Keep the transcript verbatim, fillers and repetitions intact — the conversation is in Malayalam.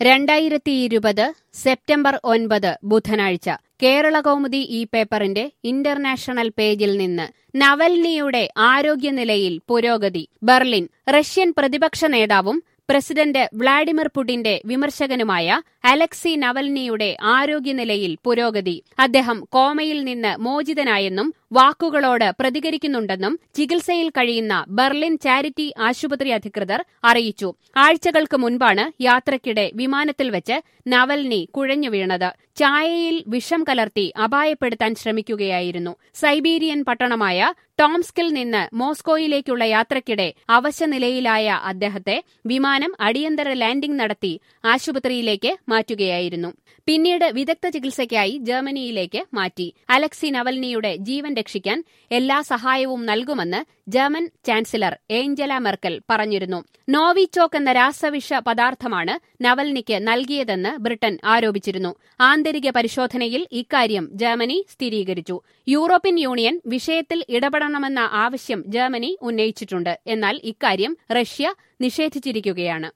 രണ്ടായിരത്തി ഇരുപത് സെപ്റ്റംബർ ഒൻപത് ബുധനാഴ്ച കേരളകൗമുദി ഈ പേപ്പറിന്റെ ഇന്റർനാഷണൽ പേജിൽ നിന്ന് നവൽനിയുടെ ആരോഗ്യനിലയിൽ പുരോഗതി. ബെർലിൻ. റഷ്യൻ പ്രതിപക്ഷ നേതാവും പ്രസിഡന്റ് വ്ളാഡിമിർ പുടിന്റെ വിമർശകനുമായ അലക്സി നവൽനിയുടെ ആരോഗ്യനിലയിൽ പുരോഗതി. അദ്ദേഹം കോമയിൽ നിന്ന് മോചിതനായെന്നും വാക്കുകളോട് പ്രതികരിക്കുന്നുണ്ടെന്നും ചികിത്സയിൽ കഴിയുന്ന ബെർലിൻ ചാരിറ്റി ആശുപത്രി അധികൃതർ അറിയിച്ചു. ആഴ്ചകൾക്ക് മുൻപാണ് യാത്രയ്ക്കിടെ വിമാനത്തിൽ വെച്ച് നവൽനി കുഴഞ്ഞു വീണത്. ചായയിൽ വിഷം കലർത്തി അപായപ്പെടുത്താൻ ശ്രമിക്കുകയായിരുന്നു. സൈബീരിയൻ പട്ടണമായ ടോംസ്കിൽ നിന്ന് മോസ്കോയിലേക്കുള്ള യാത്രയ്ക്കിടെ അവശനിലയിലായ അദ്ദേഹത്തെ വിമാനം അടിയന്തര ലാൻഡിംഗ് നടത്തി ആശുപത്രിയിലേക്ക് മാറ്റുകയായിരുന്നു. പിന്നീട് വിദഗ്ധ ചികിത്സയ്ക്കായി ജർമ്മനിയിലേക്ക് മാറ്റി. അലക്സി നവൽനിയുടെ ജീവൻ രക്ഷിക്കാൻ എല്ലാ സഹായവും നൽകുമെന്ന് ജർമ്മൻ ചാൻസലർ ഏഞ്ചല മെർക്കൽ പറഞ്ഞിരുന്നു. നോവിച്ചോക്ക് എന്ന രാസവിഷ പദാർത്ഥമാണ് നവൽനിക്ക് നൽകിയതെന്ന് ബ്രിട്ടൻ ആരോപിച്ചിരുന്നു. ആന്തരിക പരിശോധനയിൽ ഇക്കാര്യം ജർമ്മനി സ്ഥിരീകരിച്ചു. യൂറോപ്യൻ യൂണിയൻ വിഷയത്തിൽ ഇടപെടണമെന്ന ആവശ്യം ജർമ്മനി ഉന്നയിച്ചിട്ടുണ്ട്. എന്നാൽ ഇക്കാര്യം റഷ്യ നിഷേധിച്ചിരിക്കുകയാണ്.